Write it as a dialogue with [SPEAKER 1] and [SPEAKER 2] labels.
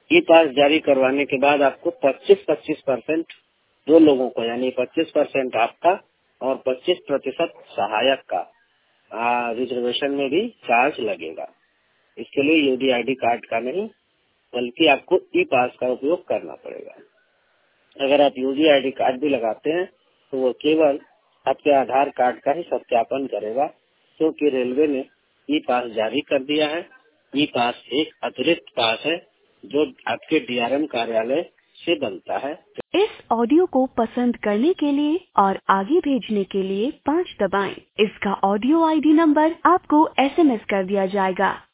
[SPEAKER 1] ई पास जारी करवाने के बाद आपको 25% दो लोगों को, यानी 25% आपका और 25% सहायक का रिजर्वेशन में भी चार्ज लगेगा। इसके लिए यूडी आईडी कार्ड का नहीं, बल्कि आपको ई पास का उपयोग करना पड़ेगा। अगर आप यूडी आईडी कार्ड भी लगाते हैं तो वो केवल आपके आधार कार्ड का ही सत्यापन करेगा, क्योंकि रेलवे ने ई पास जारी कर दिया है। ई पास एक अतिरिक्त पास है जो आपके डीआरएम कार्यालय से बनता है। इस ऑडियो को पसंद करने के लिए और आगे भेजने के लिए 5 दबाएं। इसका ऑडियो आईडी नंबर आपको SMS कर दिया जाएगा।